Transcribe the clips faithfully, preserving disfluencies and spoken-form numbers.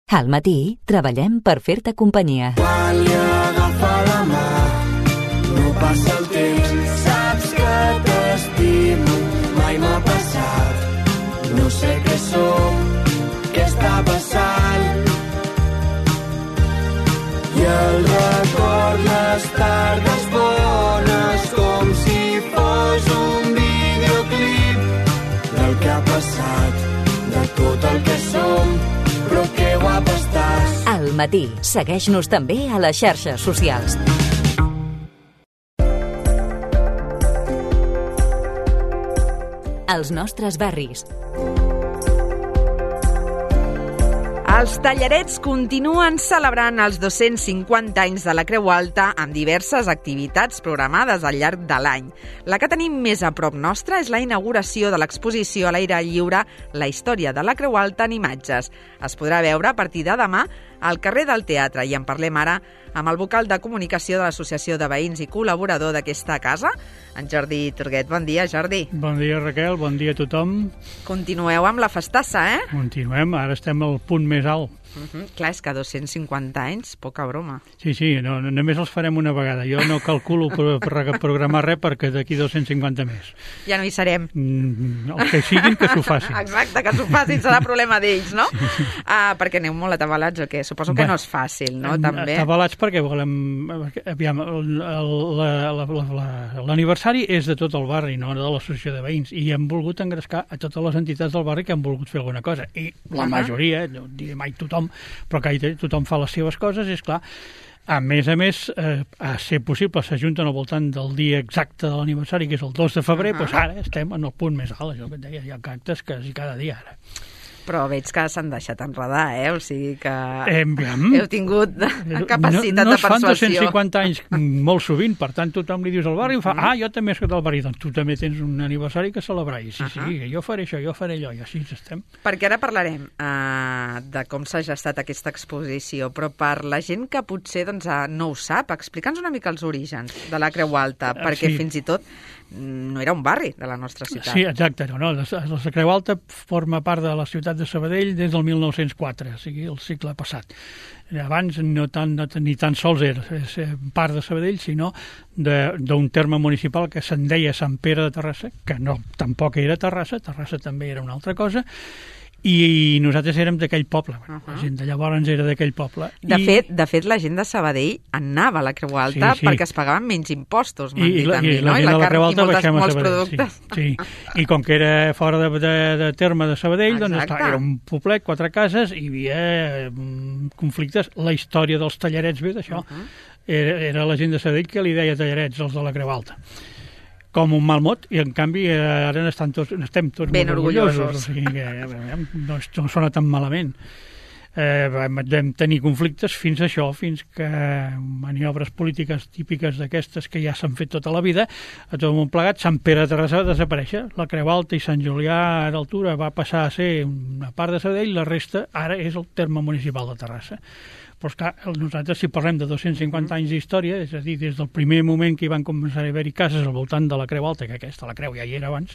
Al matí treballem per fer-te companyia. Quan li agafa la mà, no passa el temps, saps que t'estimo, mai m'ha passat. No sé què som, què està passant. I el record, les tardes bones, com si fos un videoclip del que ha passat, de tot el que som, però que guapa estàs. Al matí, segueix-nos també a les xarxes socials. Els nostres barris. Els Tallarets continuen celebrant els dos-cents cinquanta anys de la Creu Alta amb diverses activitats programades al llarg de l'any. La que tenim més a prop nostra és la inauguració de l'exposició a l'aire lliure La història de la Creu Alta en imatges. Es podrà veure a partir de demà al carrer del Teatre i en parlem ara amb el vocal de comunicació de l'Associació de Veïns i col·laborador d'aquesta casa, en Jordi Turguet. Bon dia, Jordi. Bon dia, Raquel. Bon dia a tothom. Continueu amb la festassa, eh? Continuem. Ara estem al punt més alt. Uh-huh. Clar, és que dos-cents cinquanta anys, poca broma. Sí, sí, no, només els farem una vegada. Jo no calculo per, per programar res perquè d'aquí dos-cents cinquanta més. Ja no hi serem. Mm, el que siguin, que s'ho facin. Exacte, que s'ho facin, serà problema d'ells, no? Sí, sí. Ah, perquè aneu molt atabalats o què? Suposo que Bé, no és fàcil, no? També. Atabalats perquè volem... Aviam, l'aniversari és de tot el barri, no de l'associació de veïns, i hem volgut engrescar a totes les entitats del barri que han volgut fer alguna cosa. I la majoria, no diré mai tothom, però que tothom fa les seves coses, és clar. A més a més, eh, a ser possible, s'ajunten al voltant del dia exacte de l'aniversari, que és el dos de febrer, uh-huh. doncs ara estem en el punt més alt, això que et deia, hi ha actes quasi cada dia ara. Però veig que s'han deixat enredar, eh? O sigui que eh, heu tingut capacitat no, no de persuasió. No es fan dos-cents cinquanta anys molt sovint, per tant tothom li dius al barri i fa, ah, jo també soc del barri, doncs tu també tens un aniversari que celebrar. I sí, uh -huh. sí, jo faré això, jo faré allò, i així estem. Perquè ara parlarem uh, de com s'ha gestat aquesta exposició, però per la gent que potser doncs, uh, no ho sap, explica'ns una mica els orígens de la Creu Alta, perquè sí. fins i tot no era un barri de la nostra ciutat. Sí, exacte. No, no. La Creu Alta forma part de la ciutat de Sabadell des del mil nou-cents quatre, o sigui, el segle passat. Abans no tan, no, ni tan sols era part de Sabadell, sinó d'un terme municipal que se'n deia Sant Pere de Terrassa, que no, tampoc era Terrassa, Terrassa també era una altra cosa, i nosaltres érem d'aquell poble. Bueno, uh-huh. La gent de llavors era d'aquell poble. De, I... fet, de fet, la gent de Sabadell anava a la Creu Alta sí, sí. perquè es pagaven menys impostos, m'han dit a mi, I, no? I I la, la Creu Alta baixem a Sabadell. Sí, sí. I com que era fora de, de, de terme de Sabadell, doncs esclar, era un poblet, quatre cases, i hi havia um, conflictes. La història dels Tallarets ve d'això. Uh-huh. Era, era la gent de Sabadell que li deia Tallarets, els de la Creu Alta. Com un mal mot, i en canvi ara estan tots, estem tots ben molt orgullosos. orgullosos. O sigui que no, no sona tan malament. Eh, vam tenir conflictes fins a això, fins que maniobres polítiques típiques d'aquestes que ja s'han fet tota la vida, a tot el món plegat, Sant Pere de Terrassa va desaparèixer. La Creu Alta i Sant Julià d'Altura va passar a ser una part de Sabadell, la resta ara és el terme municipal de Terrassa. Però esclar, nosaltres si parlem de dos-cents cinquanta anys d'història, és a dir, des del primer moment que hi van començar a haver-hi cases al voltant de la Creu Alta, que aquesta, la Creu ja hi era abans,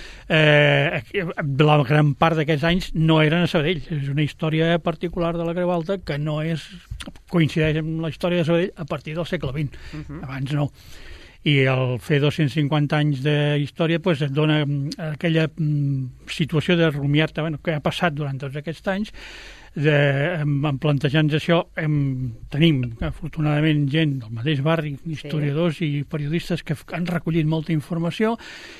eh, la gran part d'aquests anys no eren a Sabadell. És una història particular de la Creu Alta que no és, coincideix amb la història de Sabadell a partir del segle vint. Uh-huh. Abans no. I al fer dos-cents cinquanta anys de història pues, et dona aquella situació de rumiar-te, bueno, que ha passat durant tots aquests anys. De, en, en plantejant això hem, tenim afortunadament gent del mateix barri, historiadors sí. i periodistes que han recollit molta informació,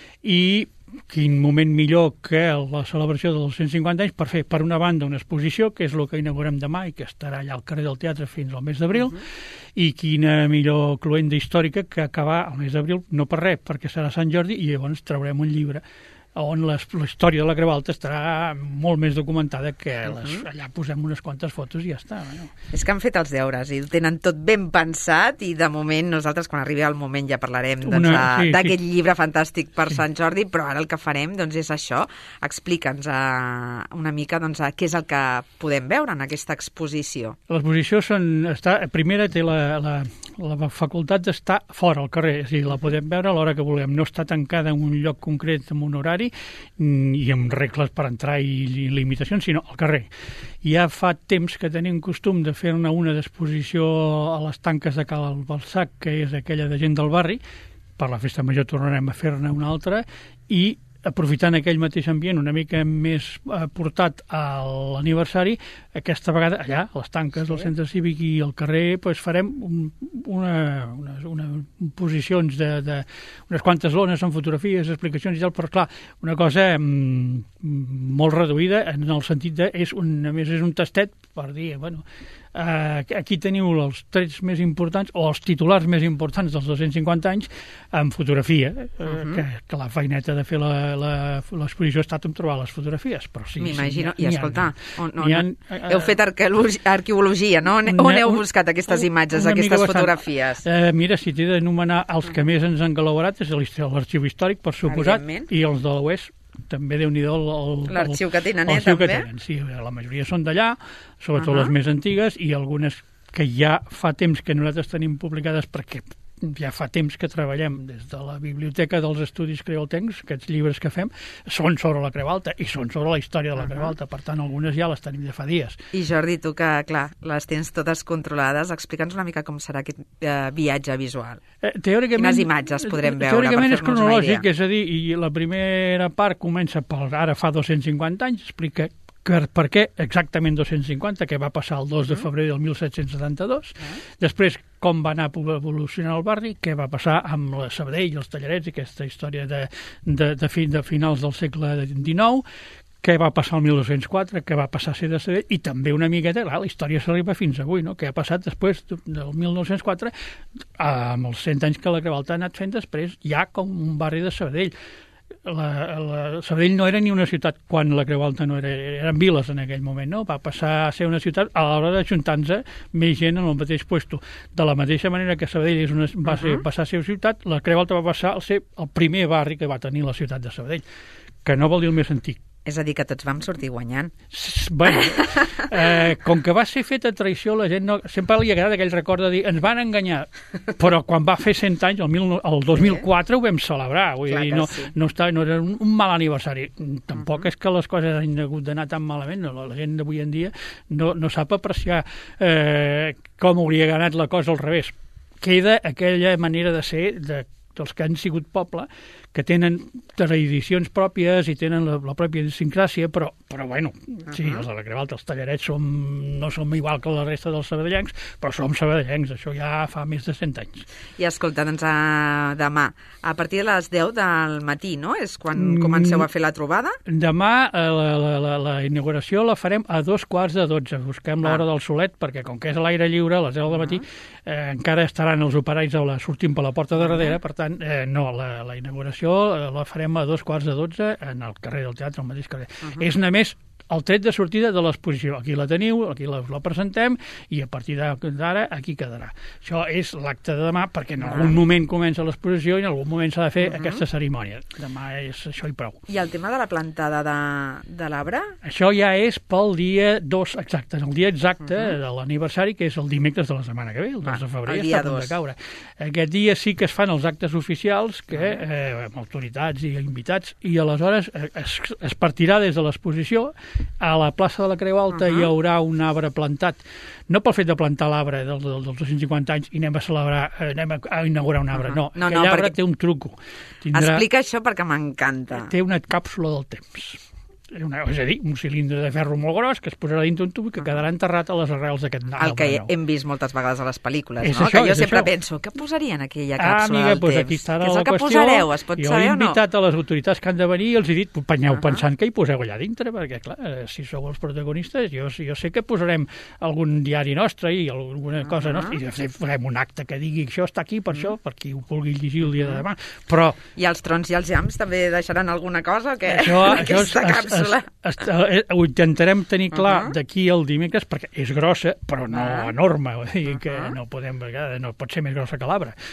i quin moment millor que la celebració dels dos-cents cinquanta anys per fer, per una banda, una exposició, que és el que inaugurem demà i que estarà allà al carrer del Teatre fins al mes d'abril, uh-huh. i quina millor cloenda històrica que acabar al mes d'abril, no per res, perquè serà Sant Jordi, i llavors traurem un llibre on la, la història de la Creu Alta estarà molt més documentada, que les, uh-huh. allà posem unes quantes fotos i ja està. Bueno. És que han fet els deures i ho tenen tot ben pensat, i de moment nosaltres quan arribi el moment ja parlarem doncs, sí, d'aquest sí. llibre fantàstic per sí. Sant Jordi, però ara el que farem doncs, és això. Explica'ns uh, una mica doncs, uh, què és el que podem veure en aquesta exposició. L'exposició són, està, primera té la, la, la facultat d'estar fora al carrer, és a dir, la podem veure a l'hora que vulguem, no està tancada en un lloc concret, en un horari, aniversari i amb regles per entrar i limitacions, sinó al carrer. Ja fa temps que tenim costum de fer-ne una d'exposició a les tanques de Cal Balsac, que és aquella de gent del barri. Per la festa major tornarem a fer-ne una altra i aprofitant aquell mateix ambient una mica més eh, portat a l'aniversari, aquesta vegada allà, a les tanques del centre cívic i al carrer, pues, farem un, una, una, una posicions de, de unes quantes lones amb fotografies, explicacions i tal, però clar, una cosa mm, molt reduïda en el sentit de, és un, a més és un tastet per dir, bueno, Uh, aquí teniu els trets més importants o els titulars més importants dels dos-cents cinquanta anys amb fotografia, uh, uh-huh. que, que la feineta de fer l'exposició ha estat en trobar les fotografies, però sí, m'imagino, sí, i escolta on, on, han, uh, heu fet arqueologia, no? On, una, on heu buscat aquestes imatges, aquestes fotografies? Uh, mira, si t'he d'anomenar els que més ens han galaurat és l'Arxiu Històric, per suposat, i els de l'Oest també Déu-n'hi-do l'arxiu que tenen, eh, també? Que tenen, sí, la majoria són d'allà, sobretot uh-huh. les més antigues, i algunes que ja fa temps que nosaltres tenim publicades perquè ja fa temps que treballem des de la Biblioteca dels Estudis Creoltencs, aquests llibres que fem, són sobre la Creu Alta i són sobre la història de la uh-huh. Creu Alta, per tant, algunes ja les tenim de fa dies. I Jordi, tu que, clar, les tens totes controlades, explica'ns una mica com serà aquest eh, viatge visual. Eh, teòricament, quines imatges podrem veure teòricament per és cronològic, és a dir, i la primera part comença per ara fa dos-cents cinquanta anys, explica que, per què exactament dos-cents cinquanta, que va passar el dos de febrer del mil set-cents setanta-dos, uh-huh. després com va anar evolucionar el barri, què va passar amb la Sabadell, els Tallarets, i aquesta història de, de, de, fi, de finals del segle dinou, què va passar el mil dos-cents quatre, què va passar a ser de Sabadell, i també una miqueta, clar, la història s'arriba fins avui, no? Què ha passat després del mil nou-cents quatre, amb els cent anys que la Creu Alta ha anat fent després, ja com un barri de Sabadell. La, la, Sabadell no era ni una ciutat quan la Creu Alta no era, eren viles en aquell moment, no? Va passar a ser una ciutat a l'hora d'ajuntar-se més gent en el mateix puesto. De la mateixa manera que Sabadell és una, va ser, uh-huh. passar a ser una ciutat, la Creu Alta va passar a ser el primer barri que va tenir la ciutat de Sabadell, que no vol dir el més antic. És a dir, que tots vam sortir guanyant. Bueno, eh, com que va ser feta traïció, la gent no, sempre li agrada aquell record de dir ens van enganyar, però quan va fer cent anys, el, mil, el dos mil quatre ho vam celebrar, vull dir, no, sí. no, està, no era un, un mal aniversari. Tampoc uh-huh. és que les coses hagin hagut d'anar tan malament, no, la gent d'avui en dia no, no sap apreciar eh, com hauria anat la cosa al revés. Queda aquella manera de ser de, dels que han sigut poble, que tenen tradicions pròpies i tenen la, la pròpia idiosincràsia, però, però bueno, uh-huh. sí, els de la Creu Alta, els Tallarets som, no som igual que la resta dels sabadellencs, però som sabadellencs, això ja fa més de cent anys. I escolta, doncs uh, demà, a partir de les deu del matí, no? És quan comenceu a fer la trobada? Demà uh, la, la, la, la inauguració la farem a dos quarts de dotze, busquem ah. l'hora del solet, perquè com que és a l'aire lliure, a les deu del matí, uh-huh. eh, encara estaran els operaris a la, sortint per la porta de darrere, uh-huh. per tant, eh, no, la, la inauguració la farem a dos quarts de dotze en el carrer del Teatre, al mateix carrer. Uh-huh. És només el tret de sortida de l'exposició. Aquí la teniu, aquí la, la presentem i a partir d'ara aquí quedarà. Això és l'acte de demà perquè en algun moment comença l'exposició i en algun moment s'ha de fer uh-huh. aquesta cerimònia. Demà és això i prou. I el tema de la plantada de, de l'arbre? Això ja és pel dia dos exacte, el dia exacte uh-huh. de l'aniversari, que és el dimecres de la setmana que ve, el dos de febrer, està a punt de caure. Aquest dia sí que es fan els actes oficials que, eh, amb autoritats i invitats, i aleshores es, es partirà des de l'exposició. A la plaça de la Creu Alta uh-huh. hi haurà un arbre plantat, no pel fet de plantar l'arbre dels, dels dos-cents cinquanta anys i anem a celebrar, anem a inaugurar un arbre, uh-huh. no, no, aquell no, arbre perquè... té un truco. Tindrà... Explica això perquè m'encanta. Té una càpsula del temps. Una, és a dir, un cilindre de ferro molt gros que es posarà dintre un tub i que quedarà enterrat a les arrels d'aquest arbre. El que nou. Hem vist moltes vegades a les pel·lícules, és no? Això, que jo sempre això. penso, què posaria en aquella càpsula ah, amiga, del pues temps? Aquí estarà què és el la que qüestió. Posareu? Es pot jo saber he o no? invitat a les autoritats que han de venir i els he dit, penyeu uh-huh. pensant que hi poseu allà dintre, perquè clar, si sou els protagonistes, jo, jo sé que posarem algun diari nostre i alguna cosa uh-huh. nostra, i de fet farem un acte que digui això està aquí per uh-huh. això, per qui ho vulgui llegir el dia de demà, però... I els trons i els llams també deixaran alguna cosa que això, en aquesta això càpsula? Es, es, es, es, ho intentarem tenir clar uh-huh. d'aquí al dimecres, perquè és grossa, però no uh-huh. enorme, vull dir que uh-huh. no podem, no pot ser més grossa que l'arbre.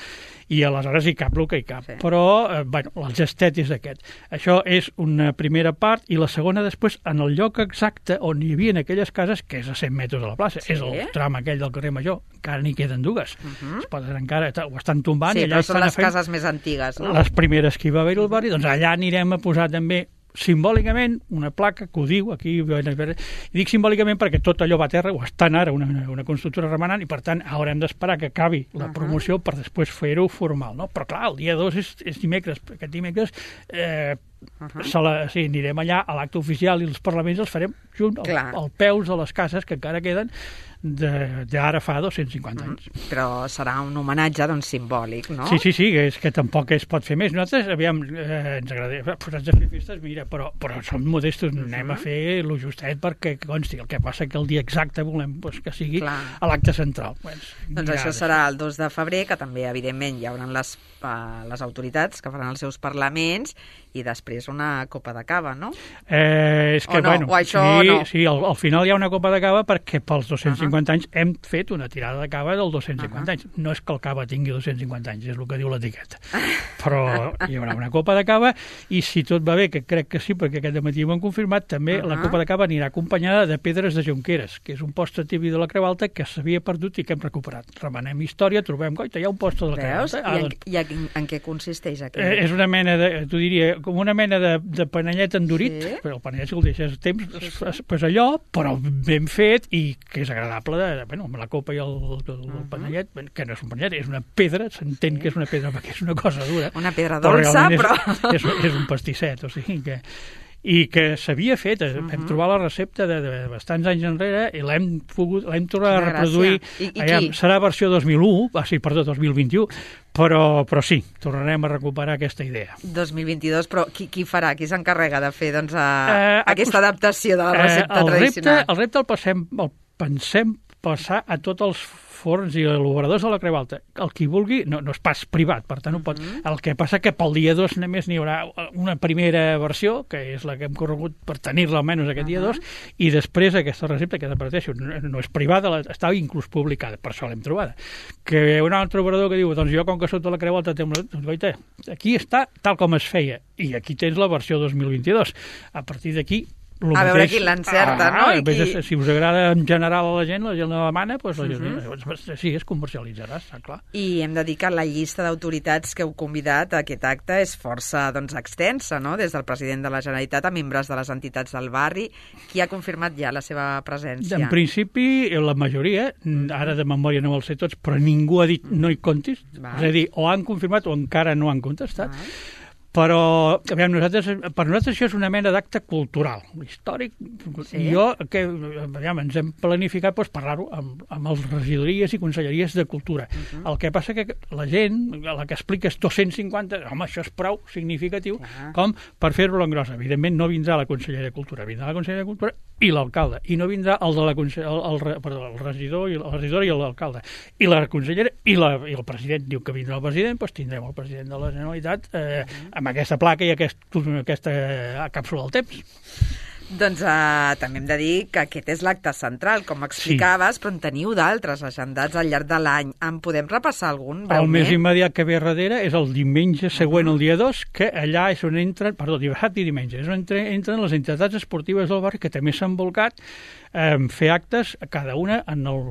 i aleshores hi cap el que hi cap. Sí. Però, eh, bueno, el gestet és aquest. Això és una primera part, i la segona després, en el lloc exacte on hi havia aquelles cases, que és a cent metres de la plaça, sí. és el tram aquell del carrer Major, encara n'hi queden dues. Uh-huh. Es poden encara, ho estan tombant. Sí, i allà però són les cases més antigues, no? Les primeres que hi va haver al barri, doncs allà anirem a posar també simbòlicament una placa que ho diu aquí, i dic simbòlicament perquè tot allò va a terra, o estan ara una, una constructora remenant, i per tant haurem d'esperar que acabi la promoció uh-huh. per després fer-ho formal, no? Però clar, el dia dos és, és dimecres, aquest dimecres eh, uh-huh. se la, sí, anirem allà a l'acte oficial, i els parlaments els farem junt al, al peus de les cases que encara queden d'ara fa dos-cents cinquanta anys. Mm, però serà un homenatge, doncs, simbòlic, no? Sí, sí, sí, és que tampoc es pot fer més. Nosaltres, aviam, eh, ens agradaria posats a fer festes, mira, però, però som modestos, uh-huh. anem a fer lo justet perquè consti. El que passa que el dia exacte volem pues, que sigui Clar. a l'acte central. Pues, doncs això serà el dos de febrer, que també, evidentment, hi haurà les, uh, les autoritats que faran els seus parlaments, i després una copa de cava, no? Eh, és que, o no, bueno, o això sí, no. sí al, al final hi ha una copa de cava perquè pels dos-cents cinquanta uh-huh. anys hem fet una tirada de cava dels dos-cents cinquanta uh-huh. anys. No és que el cava tingui dos-cents cinquanta anys, és el que diu l'etiqueta. Però hi haurà una copa de cava, i si tot va bé, que crec que sí, perquè aquest matí ho han confirmat, també uh-huh. la copa de cava anirà acompanyada de pedres de jonqueres, que és un postre típic de la Creu Alta que s'havia perdut i que hem recuperat. Remenem història, trobem, coita, hi ha un postre de la Creu Alta. Ah, I, en, doncs, i en, en què consisteix aquí? Eh, és una mena de, t'ho diria, com una mena de de panellet endurit, sí. però el panellet si el deixes temps, sí, sí. pues allò, però ben fet, i que és agradable, de, bueno, amb la copa i el, el, el uh-huh. panellet, que no és un panellet, és una pedra, s'entén sí. que és una pedra perquè és una cosa dura. Una pedra dolça, però... però... És, és, és un pastisset, o sigui que... i que s'havia fet, uh-huh. vam trobar la recepta de, de bastants anys enrere i l'hem pogut, l'hem tornat a reproduir. I, i allà, serà versió dos mil u, ah, sí, perdó, dos mil vint-i-u, però, però sí, tornarem a recuperar aquesta idea. dos mil vint-i-dos, però qui, qui farà? Qui s'encarrega de fer doncs, a, eh, aquesta adaptació de la recepta eh, el tradicional? Repte, el repte el, passem, el pensem passar a tots els forns i l'obradors de la Creu Alta. El qui vulgui, no, no és pas privat, per tant ho pot... Uh-huh. El que passa que pel dia dos només n'hi haurà una primera versió, que és la que hem corregut per tenir-la almenys aquest uh-huh. dia dos, i després aquesta recepta, que repeteixo, no, no és privada, la, està inclús publicada, per això l'hem trobada. Que un altre obrador que diu, doncs jo com que soc de la Creu Alta, doncs, goita, aquí està tal com es feia, i aquí tens la versió dos mil vint-i-dos. A partir d'aquí, a mateix, veure qui l'encerta, ah, no? I qui... qui... Si us agrada en general a la gent, la gent la demana, doncs la gent, uh-huh. sí, es comercialitzarà, està clar. I hem de dir que la llista d'autoritats que heu convidat a aquest acte és força doncs, extensa, no? Des del president de la Generalitat a membres de les entitats del barri. Qui ha confirmat ja la seva presència? En principi, la majoria, ara de memòria no els sé tots, però ningú ha dit no hi comptis. Va. És a dir, o han confirmat o encara no han contestat. Va. Però, aviam, nosaltres, per nosaltres això és una mena d'acte cultural, històric. Sí. Jo, que, aviam, ens hem planificat doncs, parlar-ho amb, amb les regidories i conselleries de cultura. Uh-huh. El que passa que la gent, a la que expliques dos-cents cinquanta, home, això és prou significatiu, uh-huh. com per fer-ho l'engrossa. Evidentment no vindrà la conselleria de cultura, vindrà la conselleria de cultura i l'alcalde, i no vindrà el de la el, el, perdó, el regidor i la regidora i l'alcalde, i la consellera i, la, i el president. Diu que vindrà el president, doncs tindrem el president de la Generalitat eh, uh-huh. amb aquesta placa i aquest, aquesta càpsula del temps. Doncs uh, també hem de dir que aquest és l'acte central, com explicaves, sí. però en teniu d'altres agendats al llarg de l'any. En podem repassar algun? Breument? El més immediat que ve darrere és el diumenge següent, uh-huh. el dia dos, que allà és on entren, perdó, dissabte i diumenge, és on entren, entren les entitats esportives del barri, que també s'han volcat a eh, fer actes, cada una en el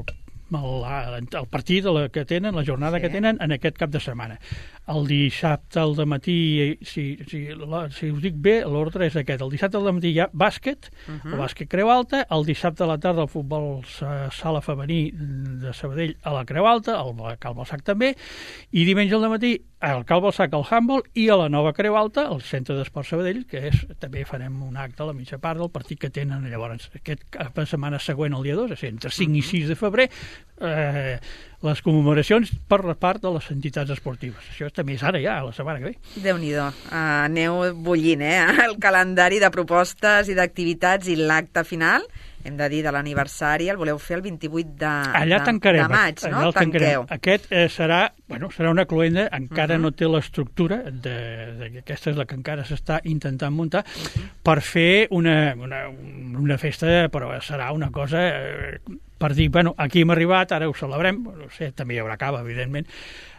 el, el partit que tenen, la jornada sí. que tenen en aquest cap de setmana. El dissabte al dematí, si, si, la, si us dic bé, l'ordre és aquest. El dissabte al dematí hi ha bàsquet, uh-huh. el bàsquet Creu Alta, el dissabte a la tarda el futbol sala femení de Sabadell a la Creu Alta, el Cal Balsac també, i diumenge al dematí al Cal Balsac el handball i a la nova Creu Alta, al Centre d'Esport Sabadell, que és, també farem un acte a la mitja part del partit que tenen llavors aquest cap de setmana següent al dia dos, és entre cinc uh-huh. i sis de febrer, eh, les commemoracions per la part de les entitats esportives. Això també és ara ja, la setmana que ve. Déu-n'hi-do. Uh, aneu bullint, eh? El calendari de propostes i d'activitats i l'acte final, hem de dir, de l'aniversari, el voleu fer el vint-i-vuit de, allà de, tancarem, de maig, no? Allà el tanqueu. Aquest eh, serà, bueno, serà una cloenda, encara uh-huh. no té l'estructura, de, de, aquesta és la que encara s'està intentant muntar, uh-huh. per fer una, una, una festa, però serà una cosa... Eh, per dir, bueno, aquí hem arribat, ara ho celebrem, no sé, també hi haurà cava, evidentment,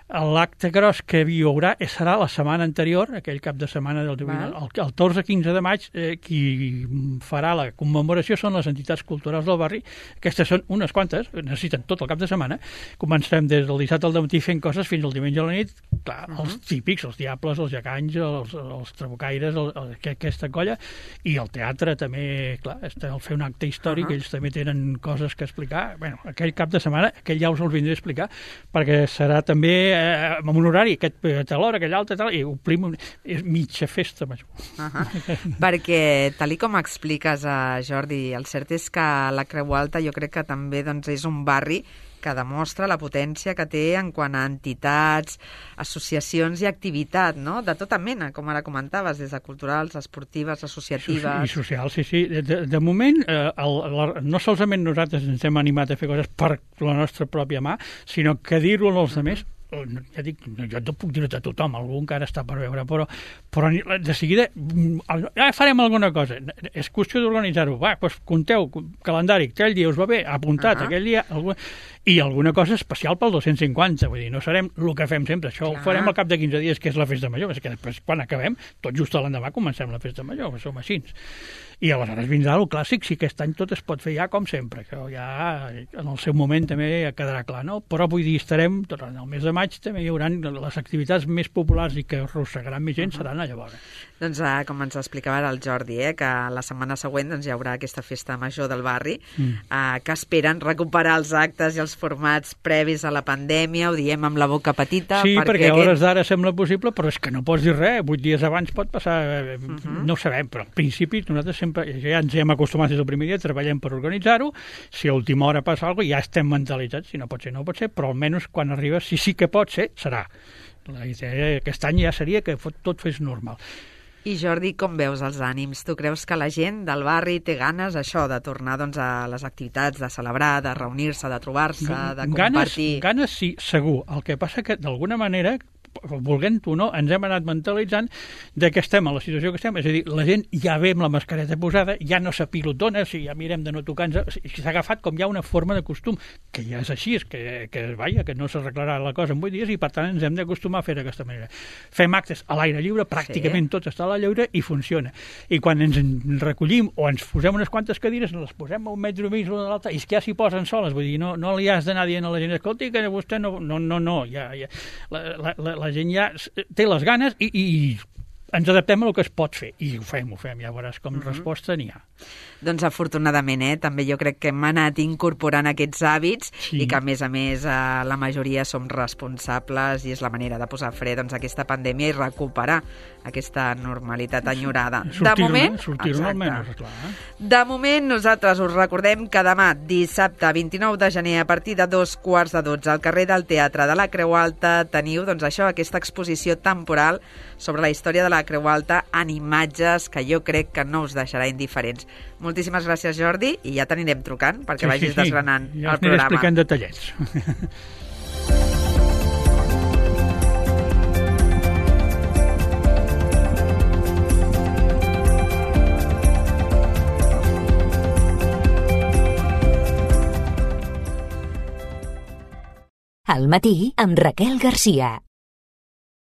L'acte gros que hi haurà serà la setmana anterior, aquell cap de setmana del el, el catorze quinze de maig, eh, qui farà la commemoració són les entitats culturals del barri. Aquestes són unes quantes, necessiten tot el cap de setmana. Començarem des del dissabte al matí fent coses fins al diumenge a la nit. Clar, uh -huh. els típics, els diables, els jacanys, els, els trabucaires, el, el, aquesta colla, i el teatre també, clar, el fer un acte històric, uh -huh. ells també tenen coses que explicar. Bueno, aquell cap de setmana, aquell ja us el vindré a explicar, perquè serà també eh, amb un horari, aquest a l'hora, aquell altre, tal, i omplim un, és mitja festa major. Uh -huh. Perquè, tal com expliques, uh, Jordi, el cert és que la Creu Alta jo crec que també doncs, és un barri que demostra la potència que té en quant a entitats, associacions i activitat, no? De tota mena, com ara comentaves, des de culturals, esportives, associatives... I socials, sí, sí. De, de moment, eh, el, la, no solament nosaltres ens hem animat a fer coses per la nostra pròpia mà, sinó que dir-ho als altres, ja dic, jo no puc dir-ho a tothom, algú encara està per veure, però, però de seguida ja farem alguna cosa, és qüestió d'organitzar-ho, va, doncs compteu, calendari, aquell dia us va bé, apuntat, uh -huh. aquell dia, algú... i alguna cosa especial pel dos-cents cinquanta, vull dir, no serem el que fem sempre, això Clar. ho farem al cap de quinze dies, que és la festa major, és que després, quan acabem, tot just a l'endemà comencem la festa major, som així. I aleshores vindrà el clàssic, si aquest any tot es pot fer ja com sempre, que ja en el seu moment també quedarà clar, no? Però vull dir, estarem, durant el mes de maig també hi haurà les activitats més populars i que arrossegaran més gent, uh -huh. seran a llavors. Doncs uh, com ens explicava ara el Jordi, eh, que la setmana següent doncs, hi haurà aquesta festa major del barri, mm. uh, que esperen recuperar els actes i els formats previs a la pandèmia, ho diem amb la boca petita. Sí, perquè, perquè a aquest... hores d'ara sembla possible, però és que no pots dir res, vuit dies abans pot passar, uh -huh. no ho sabem, però en principi nosaltres sempre ja ens hem acostumat des del primer dia, treballem per organitzar-ho, si a última hora passa alguna cosa ja estem mentalitzats, si no pot ser no pot ser, però almenys quan arriba, si sí que pot ser, serà. La idea aquest any ja seria que tot fes normal. I Jordi, com veus els ànims? Tu creus que la gent del barri té ganes, això, de tornar doncs, a les activitats, de celebrar, de reunir-se, de trobar-se, de compartir? Ganes, ganes sí, segur. El que passa que, d'alguna manera, volent-ho o no, ens hem anat mentalitzant de que estem a la situació que estem, és a dir, la gent ja ve amb la mascareta posada, ja no s'apilotona, si ja mirem de no tocar-nos, s'ha agafat com ja una forma de costum, que ja és així, és que, que vaja, que no s'arreglarà la cosa en vuit dies i per tant ens hem d'acostumar a fer d'aquesta manera. Fem actes a l'aire lliure, pràcticament sí. tot està a l'aire lliure i funciona. I quan ens en recollim o ens posem unes quantes cadires, les posem a un metre mig l'una de l'altra, i és que ja s'hi posen soles, vull dir, no, no li has d'anar dient a la gent, escolti, que vostè no, no, no, no, ja, ja, la, la, la, la gent ja té les ganes i, i ens adaptem a el que es pot fer. I ho fem, ho fem, ja veuràs com uh -huh. resposta n'hi ha. Doncs afortunadament, eh, també jo crec que hem anat incorporant aquests hàbits sí. i que a més a més eh, la majoria som responsables i és la manera de posar fre doncs, a aquesta pandèmia i recuperar aquesta normalitat enyorada. Sortir-ne, de moment, sortir-ne almenys, clar. Eh? De moment nosaltres us recordem que demà, dissabte vint-i-nou de gener, a partir de dos quarts de dotze, al carrer del Teatre de la Creu Alta, teniu doncs, això, aquesta exposició temporal sobre la història de la Creu Alta en imatges que jo crec que no us deixarà indiferents. Moltíssimes gràcies, Jordi, i ja t'anirem trucant perquè sí, vagis sí, sí. desgranant ja el programa. Ja explicant detallets. Al matí amb Raquel Garcia.